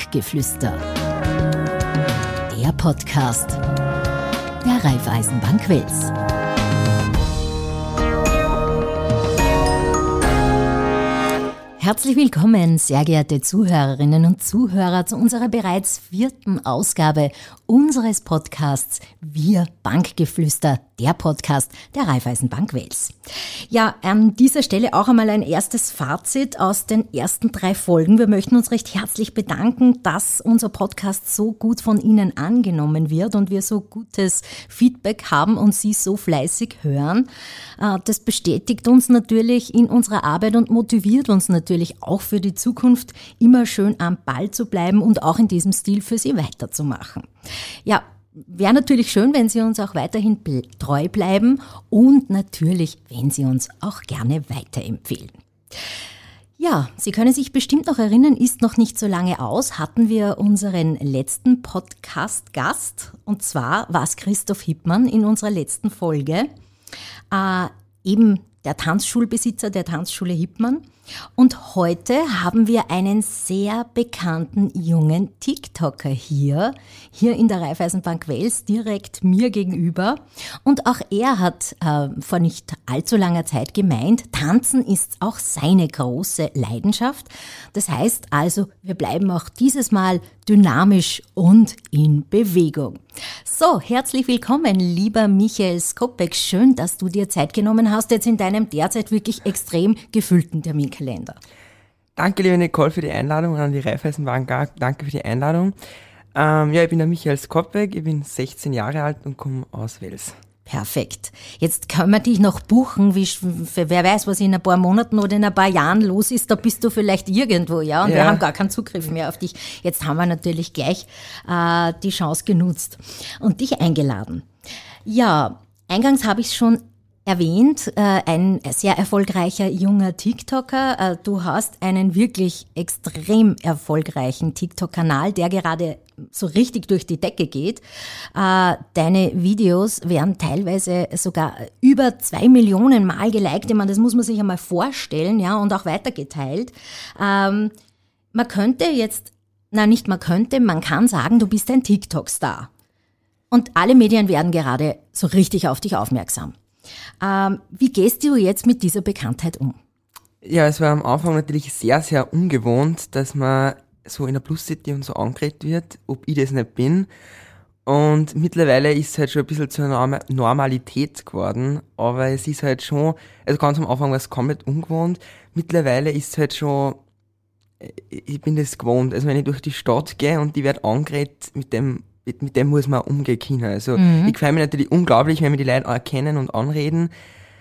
Bankgeflüster. Der Podcast der Raiffeisenbank Wels. Herzlich willkommen, sehr geehrte Zuhörerinnen und Zuhörer, zu unserer bereits 4. Ausgabe unseres Podcasts Wir Bankgeflüster, der Podcast der Raiffeisenbank Wels. Ja, an dieser Stelle auch einmal ein erstes Fazit aus den ersten 3 Folgen. Wir möchten uns recht herzlich bedanken, dass unser Podcast so gut von Ihnen angenommen wird und wir so gutes Feedback haben und Sie so fleißig hören. Das bestätigt uns natürlich in unserer Arbeit und motiviert uns natürlich auch für die Zukunft, immer schön am Ball zu bleiben und auch in diesem Stil für Sie weiterzumachen. Ja, wäre natürlich schön, wenn Sie uns auch weiterhin treu bleiben und natürlich, wenn Sie uns auch gerne weiterempfehlen. Ja, Sie können sich bestimmt noch erinnern, ist noch nicht so lange aus, hatten wir unseren letzten Podcast-Gast, und zwar war es Christoph Hippmann in unserer letzten Folge, eben der Tanzschulbesitzer der Tanzschule Hippmann. Und heute haben wir einen sehr bekannten jungen TikToker hier in der Raiffeisenbank Wels, direkt mir gegenüber. Und auch er hat vor nicht allzu langer Zeit gemeint, Tanzen ist auch seine große Leidenschaft. Das heißt also, wir bleiben auch dieses Mal dynamisch und in Bewegung. So, herzlich willkommen, lieber Michael Skopek. Schön, dass du dir Zeit genommen hast, jetzt in deinem derzeit wirklich extrem gefüllten Terminkalender. Danke, liebe Nicole, für die Einladung und an die Raiffeisenbank. Danke für die Einladung. Ich bin der Michael Skopek, ich bin 16 Jahre alt und komme aus Wels. Perfekt. Jetzt können wir dich noch buchen, wer weiß, was in ein paar Monaten oder in ein paar Jahren los ist, da bist du vielleicht irgendwo, ja, und wir haben gar keinen Zugriff mehr auf dich. Jetzt haben wir natürlich gleich die Chance genutzt und dich eingeladen. Ja, eingangs habe ich es schon erwähnt, ein sehr erfolgreicher junger TikToker. Du hast einen wirklich extrem erfolgreichen TikTok-Kanal, der gerade so richtig durch die Decke geht. Deine Videos werden teilweise sogar über 2 Millionen Mal geliked. Ich meine, das muss man sich einmal vorstellen, ja, und auch weitergeteilt. Man kann sagen, du bist ein TikTok-Star. Und alle Medien werden gerade so richtig auf dich aufmerksam. Wie gehst du jetzt mit dieser Bekanntheit um? Ja, es war am Anfang natürlich sehr, sehr ungewohnt, dass man so in der Plus City und so angeredet wird, ob ich das nicht bin. Und mittlerweile ist es halt schon ein bisschen zur Normalität geworden, aber es ist halt schon, also ganz am Anfang war es komplett ungewohnt. Mittlerweile ist es halt schon, ich bin das gewohnt. Also wenn ich durch die Stadt gehe und die wird angeredet, mit dem muss man umgehen können. Also ich freue mich natürlich unglaublich, wenn wir die Leute erkennen und anreden.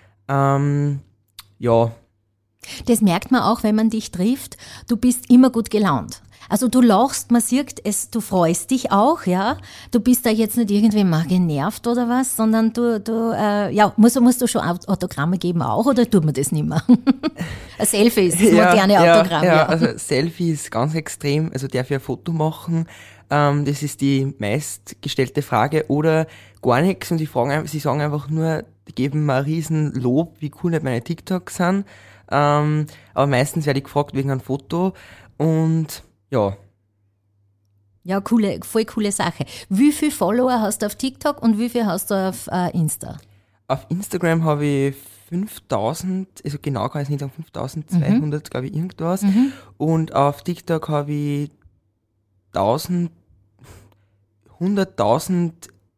Ja. Das merkt man auch, wenn man dich trifft. Du bist immer gut gelaunt. Also du lachst, man sieht es, du freust dich auch, ja. Du bist da jetzt nicht irgendwie mal genervt oder was, sondern musst du schon Autogramme geben auch, oder tut man das nicht mehr? Ein Selfie ist das moderne Autogramm. Ja, also Selfie ist ganz extrem, also darf ich ein Foto machen? Das ist die meistgestellte Frage, oder gar nichts, und sie sagen einfach nur, die geben mir ein riesen Lob, wie cool nicht meine TikToks sind, aber meistens werde ich gefragt wegen einem Foto, und ja. Ja, voll coole Sache. Wie viele Follower hast du auf TikTok und wie viel hast du auf Insta? Auf Instagram habe ich 5000, also genau kann ich es nicht sagen, 5200, glaube ich, irgendwas, und auf TikTok habe ich 100.005,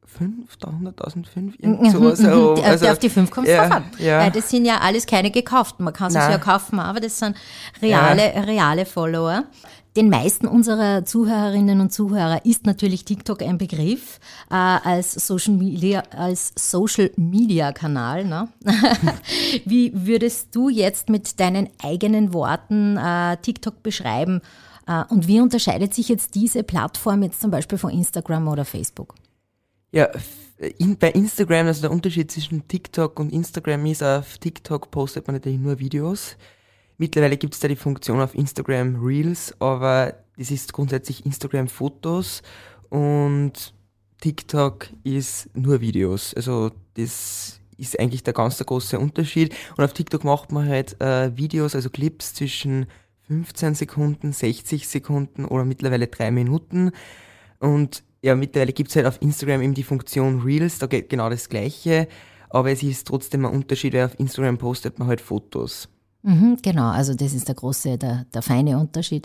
irgend sowas. Also, auf die 5 kommst du drauf an. Ja. Weil das sind ja alles keine gekauften. Man kann sie ja kaufen, aber das sind reale Follower. Den meisten unserer Zuhörerinnen und Zuhörer ist natürlich TikTok ein Begriff als Social Media Kanal. Ne? Wie würdest du jetzt mit deinen eigenen Worten TikTok beschreiben? Und wie unterscheidet sich jetzt diese Plattform jetzt zum Beispiel von Instagram oder Facebook? Ja, bei Instagram, also der Unterschied zwischen TikTok und Instagram ist, auf TikTok postet man natürlich nur Videos. Mittlerweile gibt es da die Funktion auf Instagram Reels, aber das ist grundsätzlich Instagram Fotos und TikTok ist nur Videos. Also das ist eigentlich der ganz große Unterschied. Und auf TikTok macht man halt Videos, also Clips zwischen 15 Sekunden, 60 Sekunden oder mittlerweile 3 Minuten. Und ja, mittlerweile gibt es halt auf Instagram eben die Funktion Reels, da geht genau das Gleiche, aber es ist trotzdem ein Unterschied, weil auf Instagram postet man halt Fotos. Genau, also das ist der große, der feine Unterschied.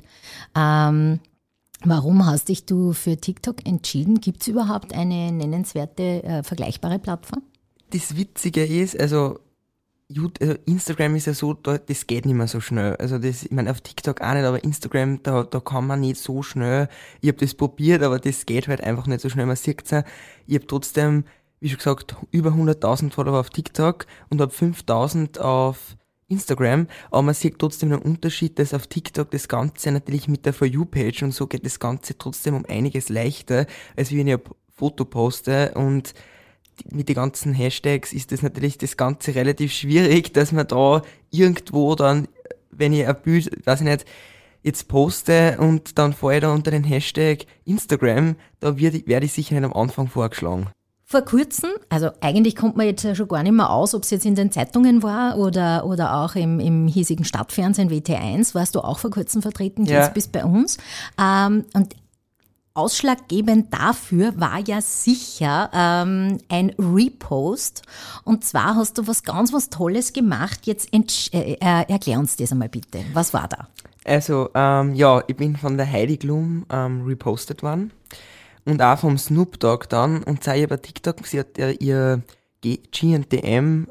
Warum hast dich du für TikTok entschieden? Gibt es überhaupt eine nennenswerte, vergleichbare Plattform? Das Witzige ist, also Instagram ist ja so, das geht nicht mehr so schnell. Also ich meine auf TikTok auch nicht, aber Instagram, da kann man nicht so schnell. Ich habe das probiert, aber das geht halt einfach nicht so schnell. Man sieht es ja, ich habe trotzdem, wie schon gesagt, über 100.000 Follower auf TikTok und habe 5.000 auf Instagram, aber man sieht trotzdem einen Unterschied, dass auf TikTok das Ganze natürlich mit der For You-Page und so geht das Ganze trotzdem um einiges leichter, als wenn ich ein Foto poste, und mit den ganzen Hashtags ist das natürlich das Ganze relativ schwierig, dass man da irgendwo dann, wenn ich ein Bild, weiß ich nicht, jetzt poste und dann fahre ich da unter den Hashtag Instagram, da werde ich sicher nicht am Anfang vorgeschlagen. Vor kurzem, also eigentlich kommt man jetzt ja schon gar nicht mehr aus, ob es jetzt in den Zeitungen war oder auch im hiesigen Stadtfernsehen WT1, warst du auch vor kurzem vertreten, jetzt bist bei uns. Und ausschlaggebend dafür war ja sicher ein Repost. Und zwar hast du was Tolles gemacht. Jetzt erklär uns das einmal bitte. Was war da? Also, ich bin von der Heidi Klum repostet worden. Und auch vom Snoop Dogg dann. Und sei über TikTok, sie hat ja ihr G&DM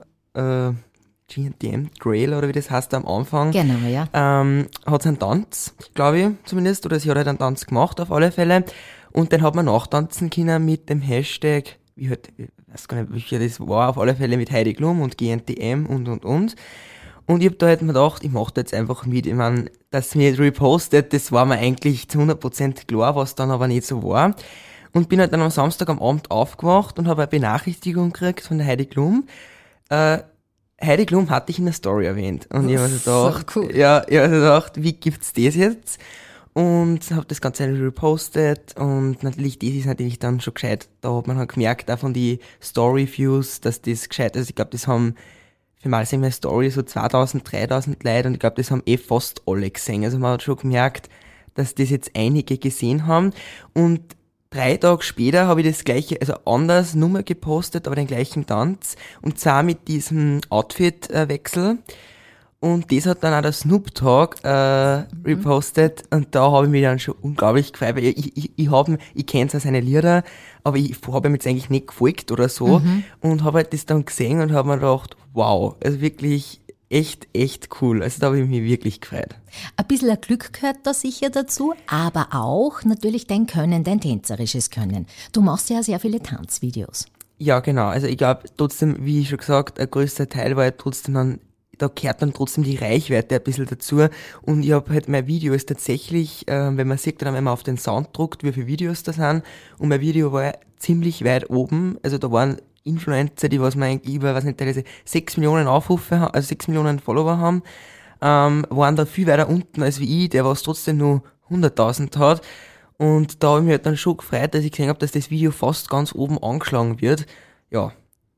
Trailer oder wie das heißt am Anfang. Genau, ja. Hat sie einen Tanz, glaube ich zumindest, oder sie hat halt einen Tanz gemacht auf alle Fälle. Und dann hat man nachtanzen können mit dem Hashtag, ich weiß gar nicht, welcher das war, auf alle Fälle mit Heidi Klum und G&DM und. Und ich hab da halt mir gedacht, ich mach da jetzt einfach mit. Ich meine, dass sie mich repostet, das war mir eigentlich zu 100% klar, was dann aber nicht so war. Und bin halt dann am Samstag am Abend aufgewacht und habe eine Benachrichtigung gekriegt von der Heidi Klum. Heidi Klum hatte ich in der Story erwähnt. Und ich habe mir gedacht, so cool. ich habe mir gedacht, wie gibt's das jetzt? Und habe das Ganze repostet, und natürlich, das ist natürlich dann schon gescheit. Da hat man halt gemerkt, auch von die Story-Views, dass das gescheit ist. Ich glaube, das haben für mal in meiner Story so 2.000, 3.000 Leute, und ich glaube, das haben fast alle gesehen. Also man hat schon gemerkt, dass das jetzt einige gesehen haben. Und 3 Tage später habe ich das gleiche, also anders Nummer gepostet, aber den gleichen Tanz, und zwar mit diesem Outfit-Wechsel. Und das hat dann auch der Snoop Dogg repostet, und da habe ich mich dann schon unglaublich gefreut, weil ich kenne zwar seine Lieder, aber ich habe ihm jetzt eigentlich nicht gefolgt oder so, und habe halt das dann gesehen und habe mir gedacht, wow, also wirklich echt cool. Also da habe ich mich wirklich gefreut. Ein bisschen ein Glück gehört da sicher dazu, aber auch natürlich dein Können, dein tänzerisches Können. Du machst ja sehr viele Tanzvideos. Ja, genau. Also ich glaube trotzdem, wie schon gesagt, ein größter Teil war halt trotzdem dann, da gehört dann trotzdem die Reichweite ein bisschen dazu. Und ich habe halt, mein Video ist tatsächlich, wenn man sieht, dann wenn man auf den Sound druckt, wie viele Videos das sind, und mein Video war ziemlich weit oben. Also da waren Influencer, die was man eigentlich über, 6 Millionen Aufrufe haben, also 6 Millionen Follower haben, waren da viel weiter unten als wie ich, der was trotzdem nur 100.000 hat. Und da habe ich mich halt dann schon gefreut, dass ich gesehen habe, dass das Video fast ganz oben angeschlagen wird. Ja.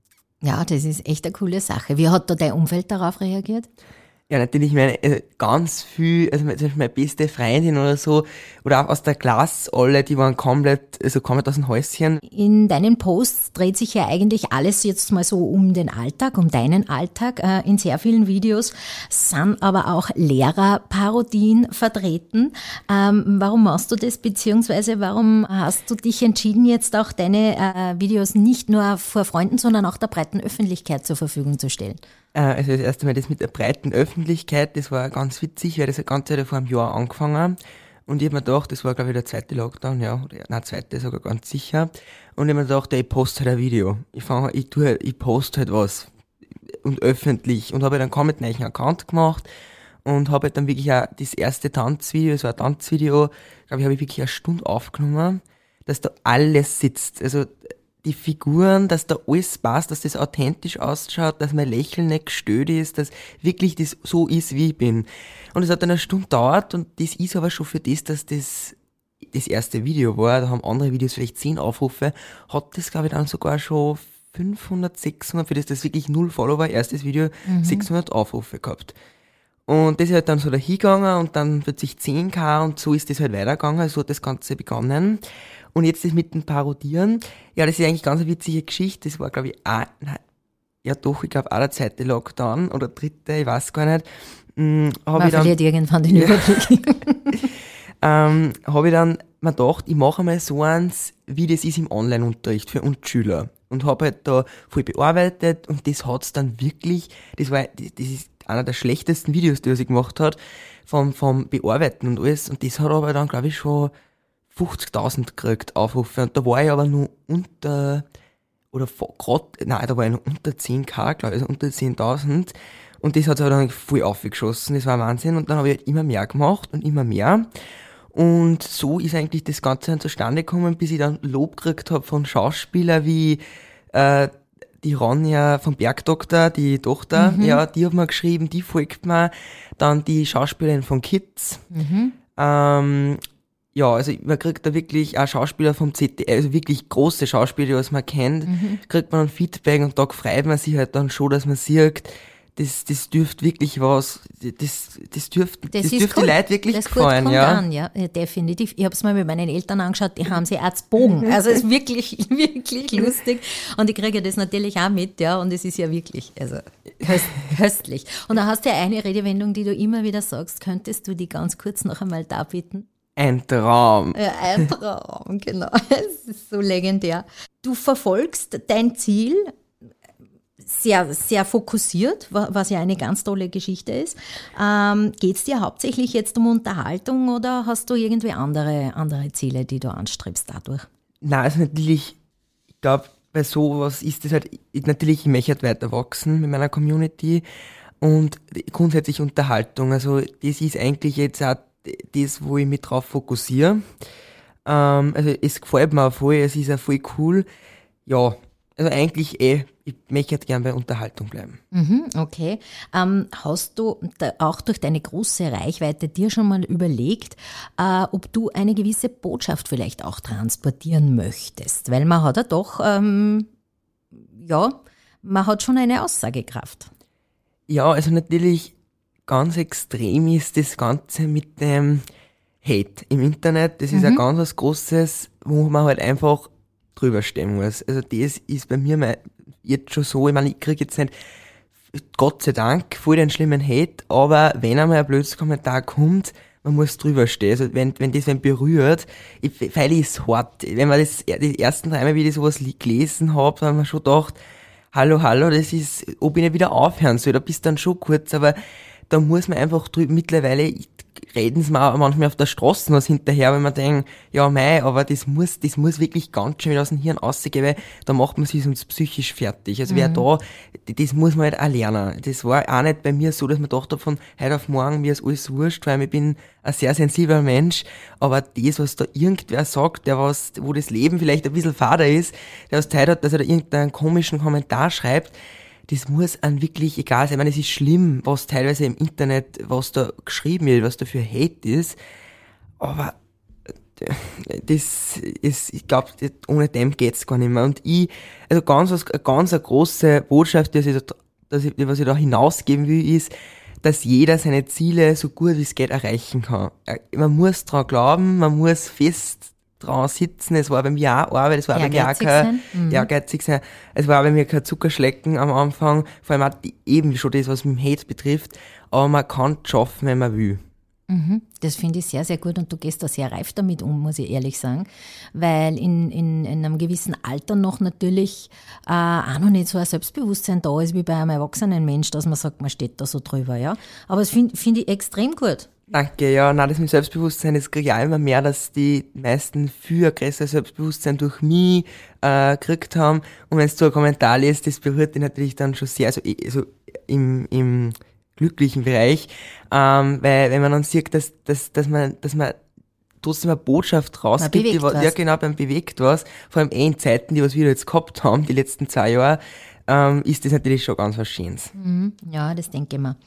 Ja, das ist echt eine coole Sache. Wie hat da dein Umfeld darauf reagiert? Ja, natürlich, ganz viel, also zum Beispiel meine beste Freundin oder so, oder auch aus der Klasse, alle, die waren komplett aus dem Häuschen. In deinen Posts dreht sich ja eigentlich alles jetzt mal so um den Alltag, um deinen Alltag. In sehr vielen Videos sind aber auch Lehrerparodien vertreten. Warum machst du das, beziehungsweise warum hast du dich entschieden, jetzt auch deine Videos nicht nur vor Freunden, sondern auch der breiten Öffentlichkeit zur Verfügung zu stellen? Also das erste Mal das mit der breiten Öffentlichkeit, das war ganz witzig, weil das Ganze hat vor einem Jahr angefangen, und ich hab mir gedacht, das war glaube ich der zweite Lockdown, zweite sogar ganz sicher, und ich hab mir gedacht, ich poste halt ein Video, ich poste halt was und öffentlich, und habe dann kaum mit einem neuen Account gemacht und habe halt dann wirklich auch das erste Tanzvideo, das war ein Tanzvideo, glaube ich, habe ich wirklich eine Stunde aufgenommen, dass da alles sitzt, also die Figuren, dass da alles passt, dass das authentisch ausschaut, dass mein Lächeln nicht gestört ist, dass wirklich das so ist, wie ich bin. Und es hat dann eine Stunde gedauert, und das ist aber schon für das, dass das erste Video war, da haben andere Videos vielleicht 10 Aufrufe, hat das, glaube ich, dann sogar schon 500, 600, für das wirklich 0 Follower, erstes Video, 600 Aufrufe gehabt. Und das ist halt dann so dahingegangen und dann plötzlich 10K und so ist das halt weitergegangen, so hat das Ganze begonnen. Und jetzt das mit dem Parodieren, ja, das ist eigentlich ganz eine witzige Geschichte, das war, glaube ich, ich glaube auch der zweite Lockdown oder dritte, ich weiß gar nicht. Man verliert irgendwann den Überblick. Habe ich dann mir gedacht, ich mache mal so eins, wie das ist im Online-Unterricht für uns Schüler. Und habe halt da voll bearbeitet und das hat's dann wirklich, das ist einer der schlechtesten Videos, die was ich gemacht hat, vom Bearbeiten und alles. Und das hat aber dann, glaube ich, schon 50.000 gekriegt, Aufrufe. Und da war ich aber nur unter 10K, glaube ich, also unter 10.000. Und das hat sich dann voll aufgeschossen, das war Wahnsinn. Und dann habe ich halt immer mehr gemacht und immer mehr. Und so ist eigentlich das Ganze dann zustande gekommen, bis ich dann Lob gekriegt habe von Schauspielern wie die Ronja vom Bergdoktor, die Tochter, ja, die hat mir geschrieben, die folgt mir. Dann die Schauspielerin von Kids. Ja, also man kriegt da wirklich auch Schauspieler vom ZDF, also wirklich große Schauspieler, die was man kennt, kriegt man ein Feedback und da freut man sich halt dann schon, dass man sieht, das dürfte wirklich was, das dürfte die Leute wirklich gefallen, kommt ja. An, ja, definitiv. Ich habe es mal mit meinen Eltern angeschaut, die haben sich auch zu Bogen. Also es ist wirklich, wirklich lustig. Und ich kriege das natürlich auch mit, ja, und es ist ja wirklich, also köstlich. Und da hast du ja eine Redewendung, die du immer wieder sagst, könntest du die ganz kurz noch einmal darbieten? Ein Traum. Ja, ein Traum, genau. Es ist so legendär. Du verfolgst dein Ziel sehr, sehr fokussiert, was ja eine ganz tolle Geschichte ist. Geht es dir hauptsächlich jetzt um Unterhaltung oder hast du irgendwie andere Ziele, die du anstrebst dadurch? Nein, also natürlich, ich glaube, bei sowas ist das halt, natürlich, ich möchte halt weiter wachsen mit meiner Community und grundsätzlich Unterhaltung. Also das ist eigentlich jetzt auch das, wo ich mich drauf fokussiere. Also es gefällt mir auch voll, es ist auch voll cool. Ja, also eigentlich ich möchte halt gerne bei Unterhaltung bleiben. Okay. Hast du auch durch deine große Reichweite dir schon mal überlegt, ob du eine gewisse Botschaft vielleicht auch transportieren möchtest? Weil man hat ja doch, man hat schon eine Aussagekraft. Ja, also natürlich ganz extrem ist das Ganze mit dem Hate im Internet. Das ist ein ganz was Großes, wo man halt einfach drüber stehen muss. Also das ist bei mir jetzt schon so, ich meine, ich kriege jetzt nicht, Gott sei Dank, voll den schlimmen Hate, aber wenn einmal ein blödes Kommentar kommt, man muss drüber stehen. Also wenn das wen berührt, weil ich es hart. Wenn man die ersten 3 Mal, wie ich sowas gelesen habe, dann haben wir schon gedacht, hallo, das ist, ob ich nicht wieder aufhören soll, da bist dann schon kurz, aber da muss man einfach drüber, mittlerweile reden sie mir auch manchmal auf der Straße was hinterher, wenn man denkt, ja mei, aber das muss wirklich ganz schön wieder aus dem Hirn rausgehen, weil da macht man sich sonst psychisch fertig. Also wer da, das muss man halt auch lernen. Das war auch nicht bei mir so, dass man gedacht hat, von heute auf morgen, mir ist alles wurscht, weil ich bin ein sehr sensibler Mensch, aber das, was da irgendwer sagt, wo das Leben vielleicht ein bisschen fader ist, der was Zeit hat, dass er da irgendeinen komischen Kommentar schreibt, das muss einem wirklich egal sein. Ich meine, es ist schlimm, was teilweise im Internet, was da geschrieben wird, was da für Hate ist. Aber das ist, ich glaube, ohne dem geht's gar nicht mehr. Und also ganz eine große Botschaft, was ich da hinausgeben will, ist, dass jeder seine Ziele so gut wie es geht erreichen kann. Man muss dran glauben, man muss fest dran sitzen. Es war bei mir auch Arbeit, es war bei mir auch kein ehrgeizig sein. Es war bei mir kein Zuckerschlecken am Anfang, vor allem auch eben schon das, was mit dem Hate betrifft. Aber man kann es schaffen, wenn man will. Das finde ich sehr, sehr gut und du gehst da sehr reif damit um, muss ich ehrlich sagen, weil in einem gewissen Alter noch natürlich auch noch nicht so ein Selbstbewusstsein da ist wie bei einem erwachsenen Mensch, dass man sagt, man steht da so drüber, ja. Aber das finde ich extrem gut. Danke, ja, nein, das mit Selbstbewusstsein, das kriege ich auch immer mehr, dass die meisten viel größeres Selbstbewusstsein durch mich gekriegt haben. Und wenn du ein Kommentar liest, das berührt dich natürlich dann schon sehr, also im glücklichen Bereich, weil wenn man dann sieht, dass man trotzdem eine Botschaft rausgibt, ja genau, beim bewegt was, vor allem in Zeiten, die was wir jetzt gehabt haben, die letzten 2 Jahre, ist das natürlich schon ganz was Schönes. Ja, das denke ich mir.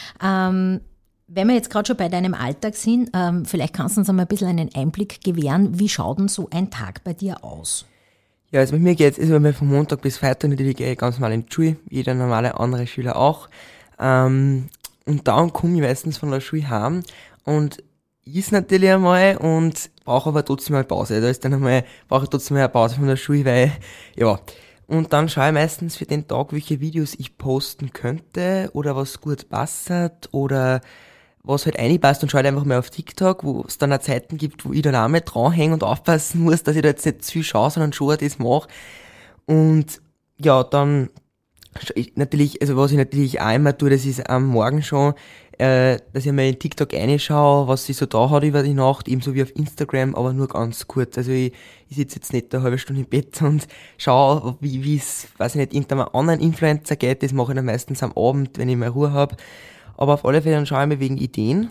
Wenn wir jetzt gerade schon bei deinem Alltag sind, vielleicht kannst du uns einmal ein bisschen einen Einblick gewähren. Wie schaut denn so ein Tag bei dir aus? Ja, also bei mir geht's, also von Montag bis Freitag natürlich gehe ich ganz normal in die Schule, jeder normale andere Schüler auch. Und dann komme ich meistens von der Schule heim und is natürlich einmal und brauche aber trotzdem eine Pause. Da ist dann einmal, brauche ich trotzdem eine Pause von der Schule, weil, ja. Und dann schaue ich meistens für den Tag, welche Videos ich posten könnte oder was gut passt oder was halt reinpasst und schaue einfach mal auf TikTok, wo es dann auch Zeiten gibt, wo ich dann auch mal dranhänge und aufpassen muss, dass ich da jetzt nicht zu viel schaue, sondern schon das mache. Und ja, dann natürlich, also was ich natürlich auch immer tue, das ist am Morgen schon, dass ich mal in TikTok reinschaue, was sie so da hat über die Nacht, ebenso wie auf Instagram, aber nur ganz kurz. Also ich sitze jetzt nicht eine halbe Stunde im Bett und schaue, wie es, weiß ich nicht, irgendeinem anderen Influencer geht. Das mache ich dann meistens am Abend, wenn ich mal Ruhe habe. Aber auf alle Fälle dann schaue ich mir wegen Ideen.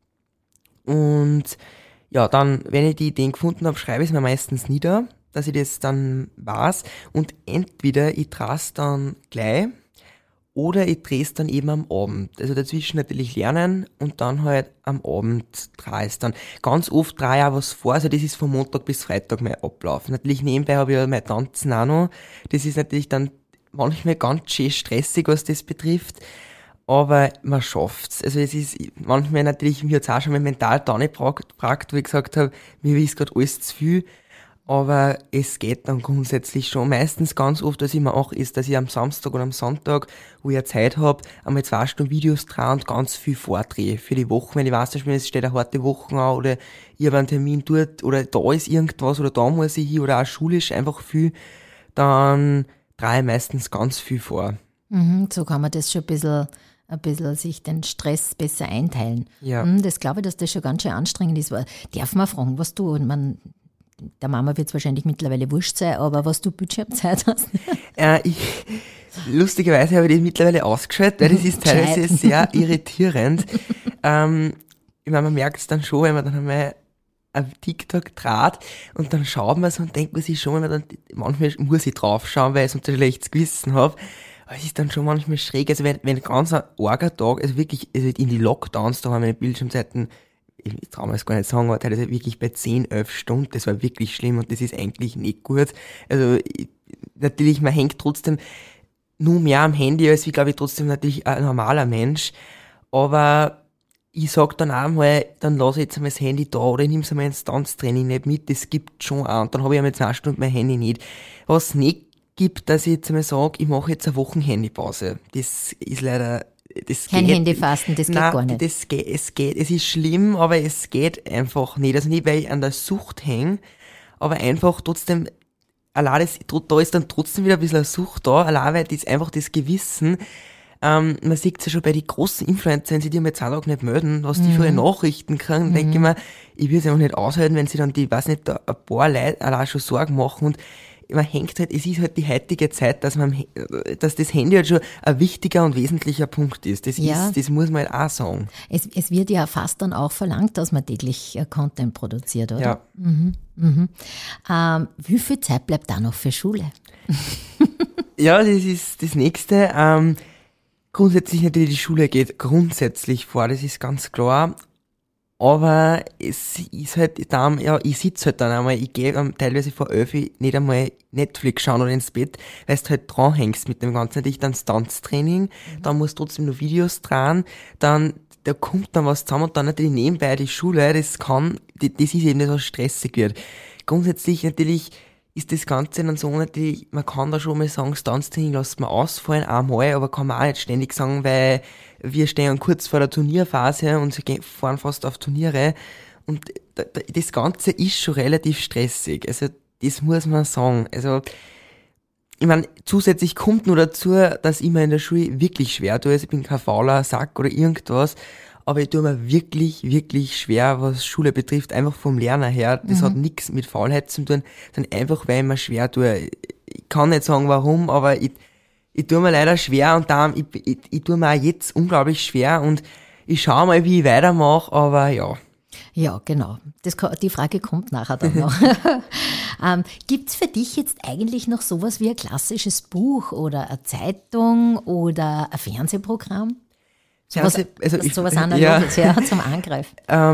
Und ja, dann, wenn ich die Ideen gefunden habe, schreibe ich es mir meistens nieder, dass ich das dann weiß. Und entweder ich drehe es dann gleich oder ich drehe es dann eben am Abend. Also dazwischen natürlich lernen und dann halt am Abend drehe ich es dann. Ganz oft drehe ich auch was vor, also das ist von Montag bis Freitag mein Ablauf. Natürlich nebenbei habe ich ja mein Tanzen auch noch. Das ist natürlich dann manchmal ganz schön stressig, was das betrifft. Aber man schafft's. Also es ist manchmal natürlich, mir hat's auch schon mal mental da nicht gefragt, wo ich gesagt habe, mir ist gerade alles zu viel. Aber es geht dann grundsätzlich schon. Meistens ganz oft, was ich mache, ist, dass ich am Samstag oder am Sonntag, wo ich ja Zeit habe, einmal 2 Stunden Videos drehe und ganz viel vordrehe für die Woche. Wenn ich weiß, es steht eine harte Woche an oder ich habe einen Termin dort oder da ist irgendwas oder da muss ich hin oder auch schulisch einfach viel, dann drehe ich meistens ganz viel vor. So kann man das schon ein bisschen sich den Stress besser einteilen. Ja. Das glaube ich, dass das schon ganz schön anstrengend ist. Darf man fragen, was du, der Mama wird es wahrscheinlich mittlerweile wurscht sein, aber was du Bildschirmzeit hast? Lustigerweise habe ich das mittlerweile ausgeschaltet, weil das ist teilweise sehr irritierend. Ich meine, man merkt es dann schon, wenn man dann einmal ein TikTok dreht und dann schaut man so und denkt man sich schon, wenn man dann, manchmal muss ich drauf schauen, weil ich sonst ein schlechtes Gewissen habe. Aber es ist dann schon manchmal schräg. Also wenn ganz ein arger Tag, also wirklich, also in die Lockdowns, da haben meine Bildschirmzeiten, ich traue mir das gar nicht sagen, aber teilweise wirklich bei 10, 11 Stunden, das war wirklich schlimm und das ist eigentlich nicht gut. Also natürlich, man hängt trotzdem nur mehr am Handy als wie, glaube ich, trotzdem natürlich ein normaler Mensch. Aber ich sag dann auch mal, dann lasse ich jetzt einmal das Handy da oder ich nehme es einmal ins Tanztraining nicht mit, das gibt schon auch. Und dann habe ich einmal 2 Stunden mein Handy nicht. Was nicht gibt, dass ich jetzt einmal sage, ich mache jetzt eine Woche Handypause. Das ist leider, das Kein geht. Handyfasten, das geht gar nicht. Es ist schlimm, aber es geht einfach nicht. Also nicht, weil ich an der Sucht hänge, aber einfach trotzdem, allein da ist dann trotzdem wieder ein bisschen eine Sucht da, allein weil das einfach das Gewissen, man sieht es ja schon bei den großen Influencern, wenn sie die am Tage nicht melden, was die für Nachrichten kriegen, denke ich mir, ich will es einfach nicht aushalten, wenn sie dann die, weiß nicht, ein paar Leute allein schon Sorgen machen und man hängt halt, es ist halt die heutige Zeit, dass das Handy halt schon ein wichtiger und wesentlicher Punkt ist. Das muss man halt auch sagen. Es wird ja fast dann auch verlangt, dass man täglich Content produziert, oder? Ja. Wie viel Zeit bleibt da noch für Schule? Ja, das ist das Nächste. Grundsätzlich natürlich, die Schule geht grundsätzlich vor, das ist ganz klar. Aber es ist halt dann, ja, ich sitze halt dann einmal, ich gehe teilweise vor 11 nicht einmal Netflix schauen oder ins Bett, weil du halt dranhängst mit dem Ganzen. Natürlich dann das Tanztraining, dann musst du trotzdem noch Videos dran, dann, da kommt dann was zusammen und dann natürlich nebenbei die Schule, das ist eben nicht so stressig wird. Grundsätzlich natürlich ist das Ganze dann so natürlich, man kann da schon mal sagen, das Tanztraining lässt man ausfallen, einmal, aber kann man auch nicht ständig sagen, weil wir stehen kurz vor der Turnierphase und sie fahren fast auf Turniere und das Ganze ist schon relativ stressig, also das muss man sagen. Also ich meine, zusätzlich kommt nur dazu, dass ich mir in der Schule wirklich schwer tue, also ich bin kein fauler Sack oder irgendwas, aber ich tue mir wirklich, wirklich schwer, was Schule betrifft, einfach vom Lernen her. Das hat nichts mit Faulheit zu tun, sondern einfach, weil ich mir schwer tue. Ich kann nicht sagen, warum, aber ich tue mir leider schwer und darum, ich tue mir auch jetzt unglaublich schwer und ich schaue mal, wie ich weitermache, aber ja. Ja, genau. Die Frage kommt nachher dann noch. Gibt's für dich jetzt eigentlich noch sowas wie ein klassisches Buch oder eine Zeitung oder ein Fernsehprogramm? Sowas Analoges, zum Angreifen.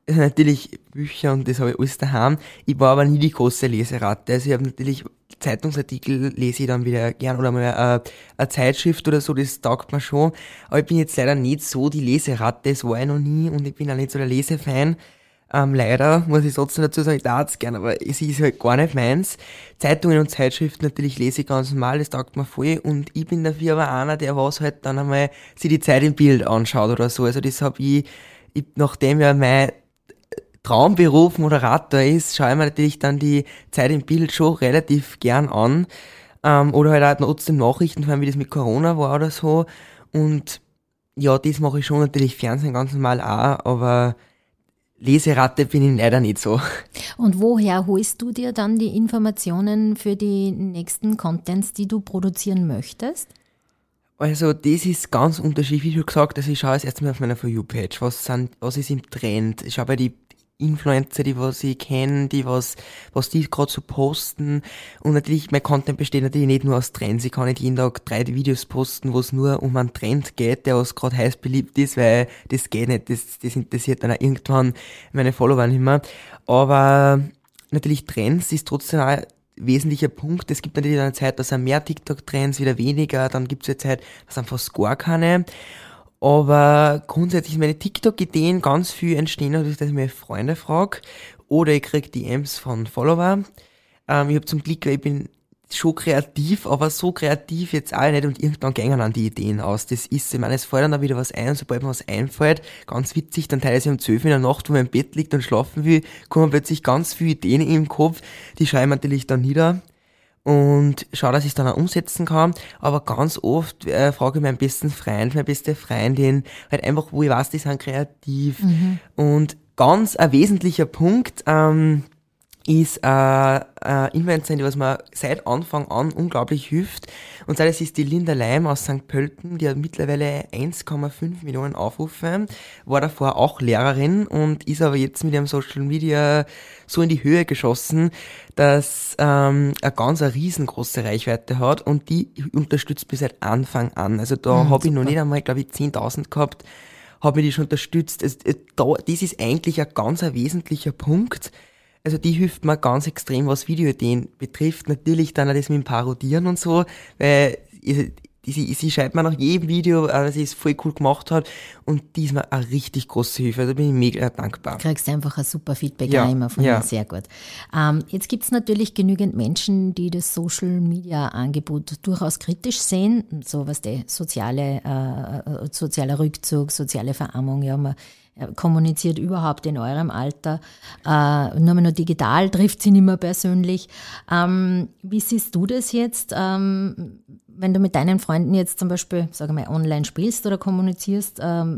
natürlich Bücher und das habe ich alles daheim. Ich war aber nie die große Leseratte. Also ich habe natürlich Zeitungsartikel lese ich dann wieder gern oder mal eine Zeitschrift oder so, das taugt mir schon. Aber ich bin jetzt leider nicht so die Leseratte, das war ich noch nie und ich bin auch nicht so der Lesefan. Leider, muss ich trotzdem dazu sagen, ich darf es gern, aber es ist halt gar nicht meins. Zeitungen und Zeitschriften natürlich lese ich ganz normal, das taugt mir voll und ich bin dafür aber einer, der was halt dann einmal sich die Zeit im Bild anschaut oder so. Also das habe ich nachdem ja mein Traumberuf Moderator ist, schaue ich mir natürlich dann die Zeit im Bild schon relativ gern an. Oder halt auch trotzdem Nachrichten, vor allem wie das mit Corona war oder so. Und ja, das mache ich schon natürlich Fernsehen ganz normal auch, aber Leseratte bin ich leider nicht so. Und woher holst du dir dann die Informationen für die nächsten Contents, die du produzieren möchtest? Also das ist ganz unterschiedlich, wie du gesagt hast. Also ich schaue jetzt erstmal auf meiner For You-Page, was ist im Trend. Ich schaue bei die Influencer, die was ich kenne, was die gerade so posten. Und natürlich, mein Content besteht natürlich nicht nur aus Trends. Ich kann nicht jeden Tag 3 Videos posten, wo es nur um einen Trend geht, der was gerade heiß beliebt ist, weil das geht nicht. Das interessiert dann auch irgendwann meine Follower nicht mehr. Aber natürlich Trends ist trotzdem auch ein wesentlicher Punkt. Es gibt natürlich eine Zeit, da sind mehr TikTok-Trends, wieder weniger. Dann gibt es eine Zeit, da sind fast gar keine. Aber grundsätzlich meine TikTok-Ideen ganz viel entstehen, dadurch, dass ich meine Freunde frage. Oder ich krieg DMs von Follower. Ich habe zum Glück, ich bin schon kreativ, aber so kreativ jetzt auch nicht und irgendwann gehen dann die Ideen aus. Das ist, ich meine, es fällt dann da wieder was ein und sobald mir was einfällt, ganz witzig, dann teilweise um 12 in der Nacht, wo man im Bett liegt und schlafen will, kommen plötzlich ganz viele Ideen im Kopf, die schreibe ich natürlich dann nieder. Und schau, dass ich es dann auch umsetzen kann. Aber ganz oft frage ich meinen besten Freund, meine beste Freundin, halt einfach, wo ich weiß, die sind kreativ. Und ganz ein wesentlicher Punkt ist Influencerin, die was mir seit Anfang an unglaublich hilft. Und zwar, das ist die Linda Leim aus St. Pölten, die hat mittlerweile 1,5 Millionen Aufrufe, war davor auch Lehrerin und ist aber jetzt mit ihrem Social Media so in die Höhe geschossen, dass eine riesengroße Reichweite hat und die unterstützt mich seit Anfang an. Also da habe ich noch nicht einmal, glaube ich, 10.000 gehabt, habe mich die schon unterstützt. Das ist eigentlich ein ganz wesentlicher Punkt. Also die hilft mir ganz extrem, was Videoideen betrifft. Natürlich dann auch das mit dem Parodieren und so, weil sie schreibt mir nach jedem Video, dass sie es voll cool gemacht hat und die ist mir eine richtig große Hilfe. Also bin ich mega dankbar. Du kriegst einfach ein super Feedback auch immer von mir, sehr gut. Jetzt gibt es natürlich genügend Menschen, die das Social-Media-Angebot durchaus kritisch sehen, so was der sozialer Rückzug, soziale Verarmung, ja, man kommuniziert überhaupt in eurem Alter, nur mehr nur digital, trifft sie nicht mehr persönlich. Wie siehst du das jetzt, wenn du mit deinen Freunden jetzt zum Beispiel, sage mal, online spielst oder kommunizierst,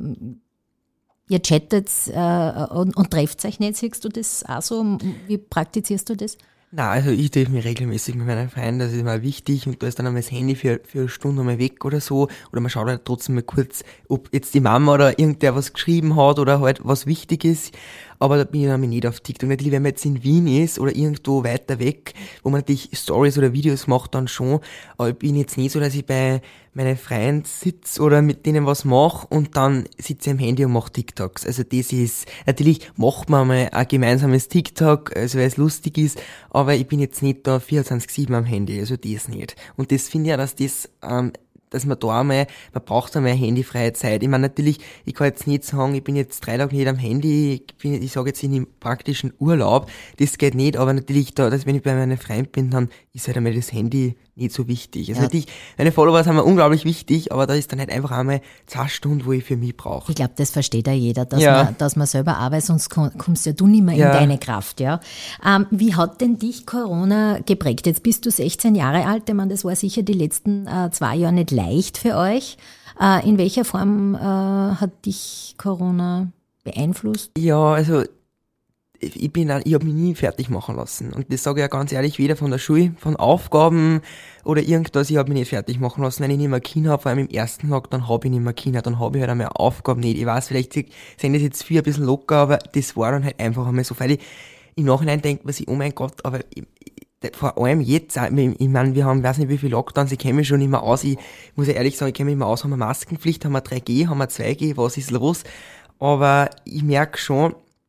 ihr chattet und trefft euch nicht, siehst du das auch so? Wie praktizierst du das? Na, also ich treffe mich regelmäßig mit meinen Freunden, das ist mal wichtig und da ist dann einmal das Handy für eine Stunde mal weg oder so oder man schaut halt trotzdem mal kurz, ob jetzt die Mama oder irgendwer was geschrieben hat oder halt was wichtig ist, aber da bin ich nämlich nicht auf TikTok. Natürlich, wenn man jetzt in Wien ist oder irgendwo weiter weg, wo man natürlich Stories oder Videos macht, dann schon, aber ich bin jetzt nicht so, dass ich bei meinen Freunden sitze oder mit denen was mache und dann sitze ich am Handy und mache TikToks. Also das ist, natürlich macht man mal ein gemeinsames TikTok, also weil es lustig ist, aber ich bin jetzt nicht da 24/7 am Handy, also das nicht. Und das finde ich ja, dass man da einmal, man braucht einmal handyfreie Zeit. Ich meine natürlich, ich kann jetzt nicht sagen, ich bin jetzt 3 Tage nicht am Handy, ich sage jetzt in einem praktischen Urlaub, das geht nicht, aber natürlich da, dass wenn ich bei meinem Freund bin, dann ist halt einmal das Handy nicht so wichtig. Also natürlich, meine Follower sind mir unglaublich wichtig, aber da ist dann halt einfach einmal 2 Stunden, wo ich für mich brauche. Ich glaube, das versteht ja jeder, dass man selber arbeitet, sonst kommst ja du nicht mehr in deine Kraft. Ja. Wie hat denn dich Corona geprägt? Jetzt bist du 16 Jahre alt, ich meine, das war sicher die letzten 2 Jahre nicht leicht für euch. In welcher Form hat dich Corona beeinflusst? Ja, also ich habe mich nie fertig machen lassen. Und das sage ich ja ganz ehrlich, weder von der Schule, von Aufgaben oder irgendwas, ich habe mich nicht fertig machen lassen. Wenn ich nicht mehr Kinder habe, vor allem im ersten Tag, dann habe ich nicht mehr Kinder, dann habe ich halt einmal Aufgaben nicht. Ich weiß, vielleicht sind das jetzt viel ein bisschen locker, aber das war dann halt einfach einmal so, weil ich im Nachhinein denke, oh mein Gott, aber vor allem jetzt, ich meine, wir haben, weiß nicht wie viele Lockdowns, ich kenne mich schon nicht mehr aus, ich muss ja ehrlich sagen, ich kenne mich nicht mehr aus, haben wir Maskenpflicht, haben wir 3G, haben wir 2G, was ist los? Aber ich merke schon,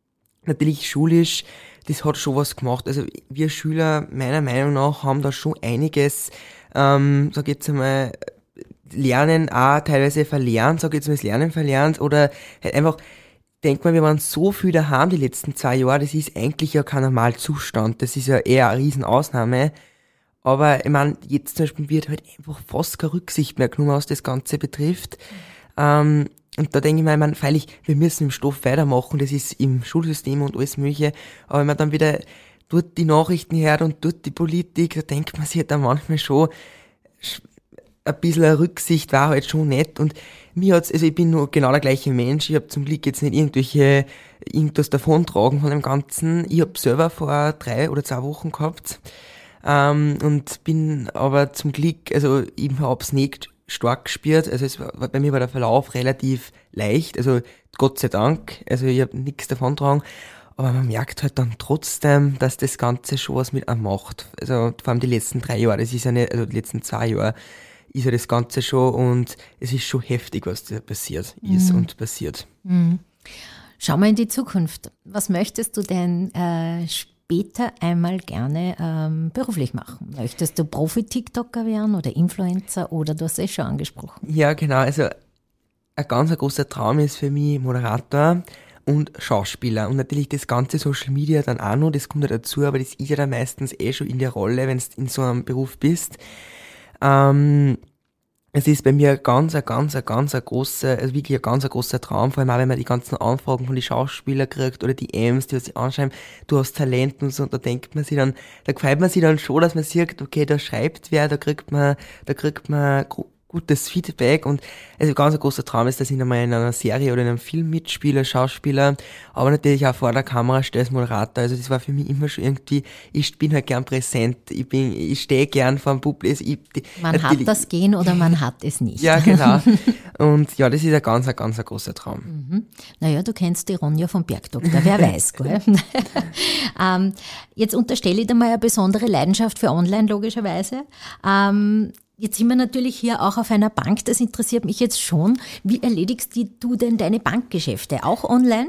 natürlich schulisch, das hat schon was gemacht. Also wir Schüler, meiner Meinung nach, haben da schon einiges, sag ich jetzt einmal, Lernen auch teilweise verlernt, sag ich jetzt mal, das Lernen verlernt oder halt einfach, denk mal, wir waren so viel daheim die letzten 2 Jahre, das ist eigentlich ja kein Normalzustand, das ist ja eher eine Riesenausnahme. Aber ich meine, jetzt zum Beispiel wird halt einfach fast keine Rücksicht mehr genommen, was das Ganze betrifft. Und da denke ich mir, freilich, wir müssen im Stoff weitermachen, das ist im Schulsystem und alles Mögliche, aber wenn man dann wieder dort die Nachrichten hört und dort die Politik, da denkt man sich halt dann manchmal schon, ein bisschen eine Rücksicht war halt schon nett und mir hat's, also ich bin nur genau der gleiche Mensch, ich habe zum Glück jetzt nicht irgendwas davontragen von dem Ganzen, ich habe selber vor 3 oder 2 Wochen gehabt, und bin aber zum Glück, also ich hab's nicht stark gespürt, also bei mir war der Verlauf relativ leicht, also Gott sei Dank, also ich habe nichts davon getragen, aber man merkt halt dann trotzdem, dass das Ganze schon was mit einem macht, also vor allem die letzten 3 Jahre, das ist ja nicht, also die letzten 2 Jahre ist ja das Ganze schon und es ist schon heftig, was da passiert ist und passiert. Schau mal in die Zukunft. Was möchtest du denn später einmal gerne beruflich machen? Möchtest du Profi-TikToker werden oder Influencer oder du hast es schon angesprochen? Ja, genau. Also ein ganz großer Traum ist für mich Moderator und Schauspieler. Und natürlich das ganze Social Media dann auch noch, das kommt ja dazu, aber das ist ja dann meistens schon in der Rolle, wenn du in so einem Beruf bist. Es ist bei mir ein ganz großer, also wirklich ein ganz großer Traum, vor allem auch, wenn man die ganzen Anfragen von den Schauspielern kriegt oder die Ms, die sich anschreiben, du hast Talent und so, und da denkt man sich dann, da gefällt man sich dann schon, dass man sieht, okay, da schreibt wer, da kriegt man gutes Feedback und also ein ganz großer Traum ist, dass ich einmal in einer Serie oder in einem Film mitspiele, Schauspieler, aber natürlich auch vor der Kamera stehe als Moderator, also das war für mich immer schon irgendwie, ich bin halt gern präsent, ich stehe gern vor dem Publikum. Man hat das Gen oder man hat es nicht. Ja, genau. Und ja, das ist ein ganz großer Traum. Naja, du kennst die Ronja vom Bergdoktor, wer weiß, gell? Jetzt unterstelle ich dir mal eine besondere Leidenschaft für Online, logischerweise. Jetzt sind wir natürlich hier auch auf einer Bank, das interessiert mich jetzt schon. Wie erledigst du denn deine Bankgeschäfte? Auch online?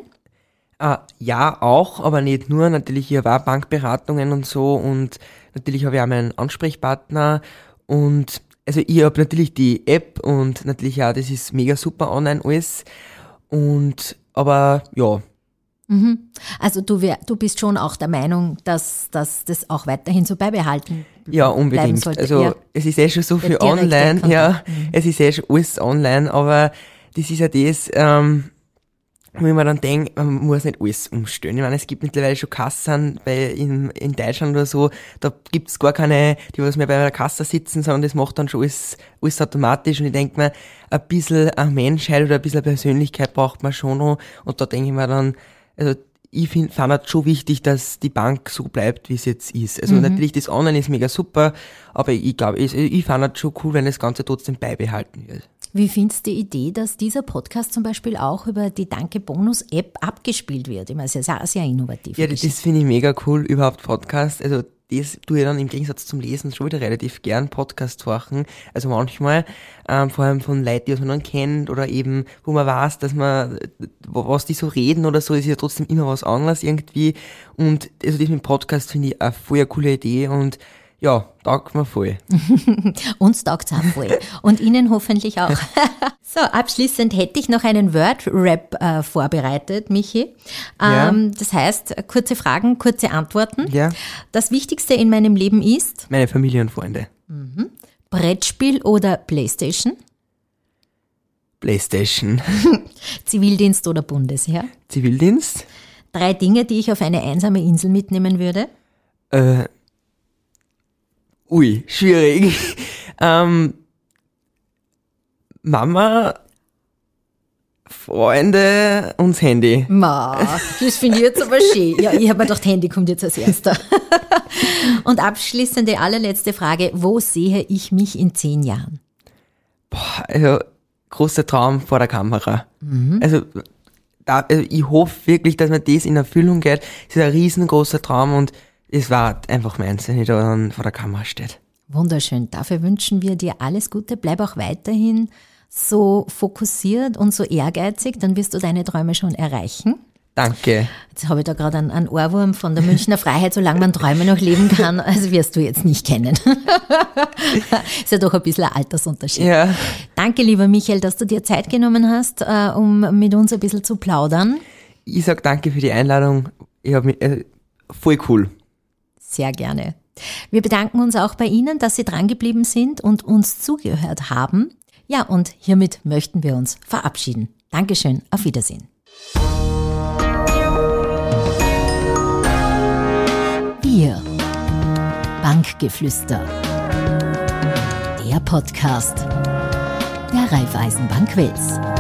Ja, auch, aber nicht nur. Natürlich, ich habe auch Bankberatungen und so und natürlich habe ich auch meinen Ansprechpartner und also ich habe natürlich die App und natürlich auch, das ist mega super online alles und aber ja. Also du bist schon auch der Meinung, dass das auch weiterhin so beibehalten ja, unbedingt. sollte. Also ja. Es ist schon so viel online, ja, es ist schon alles online, aber das ist ja das, wo ich mir dann denke, man muss nicht alles umstellen. Ich meine, es gibt mittlerweile schon Kassen in Deutschland oder so, da gibt's gar keine, die was mehr bei einer Kasse sitzen, sondern das macht dann schon alles automatisch und ich denke mir, ein bisschen eine Menschheit oder ein bisschen eine Persönlichkeit braucht man schon noch und da denke ich mir dann, also ich fand es schon wichtig, dass die Bank so bleibt, wie es jetzt ist. Also natürlich, das Online ist mega super, aber ich glaube, ich fand es schon cool, wenn das Ganze trotzdem beibehalten wird. Wie findest du die Idee, dass dieser Podcast zum Beispiel auch über die Danke-Bonus-App abgespielt wird? Ich meine, das ist ja sehr innovativ. Ja, das finde ich mega cool, überhaupt Podcast. Also das tue ich dann im Gegensatz zum Lesen schon wieder relativ gern Podcast horchen. Also manchmal, vor allem von Leuten, die man dann kennt oder eben, wo man weiß, dass man, was die so reden oder so, ist ja trotzdem immer was anderes irgendwie. Und also das mit dem Podcast finde ich eine voll coole Idee und ja, taugt mir voll. Uns taugt's auch voll. Und Ihnen hoffentlich auch. So, abschließend hätte ich noch einen Word-Rap vorbereitet, Michi. Ja. Das heißt, kurze Fragen, kurze Antworten. Ja. Das Wichtigste in meinem Leben ist? Meine Familie und Freunde. Brettspiel oder Playstation? Playstation. Zivildienst oder Bundesheer? Zivildienst. 3 Dinge, die ich auf eine einsame Insel mitnehmen würde? Schwierig. Mama, Freunde und das Handy. Das finde ich jetzt aber schön. Ja, ich habe mir gedacht, Handy kommt jetzt als erster. Und abschließende, allerletzte Frage. Wo sehe ich mich in 10 Jahren? Also, großer Traum vor der Kamera. Also ich hoffe wirklich, dass mir das in Erfüllung geht. Es ist ein riesengroßer Traum und es war einfach meins, wenn ich da dann vor der Kamera stehe. Wunderschön. Dafür wünschen wir dir alles Gute. Bleib auch weiterhin so fokussiert und so ehrgeizig, dann wirst du deine Träume schon erreichen. Danke. Jetzt habe ich da gerade einen Ohrwurm von der Münchner Freiheit, solange man Träume noch leben kann, also wirst du jetzt nicht kennen. Ist ja doch ein bisschen ein Altersunterschied. Ja. Danke, lieber Michael, dass du dir Zeit genommen hast, um mit uns ein bisschen zu plaudern. Ich sag danke für die Einladung. Ich habe mich voll cool. Sehr gerne. Wir bedanken uns auch bei Ihnen, dass Sie drangeblieben sind und uns zugehört haben. Ja, und hiermit möchten wir uns verabschieden. Dankeschön, auf Wiedersehen. Wir, Bankgeflüster, der Podcast der Raiffeisenbank Wels.